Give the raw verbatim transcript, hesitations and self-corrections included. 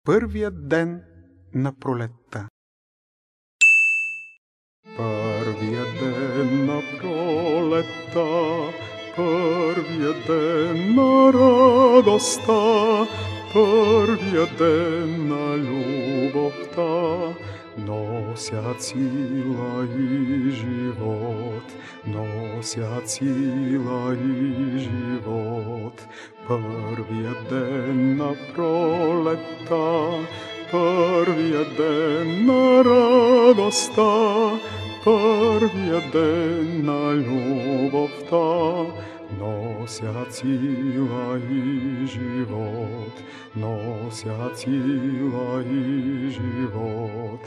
първият ден на пролетта. Първият ден на пролетта, първият ден на радостта, първият ден на любовта, носят сила и живот, носят сила и живот. Първият ден на пролетта, първият ден на радостта, първият ден на любовта, носят сила и живот, носят сила и живот.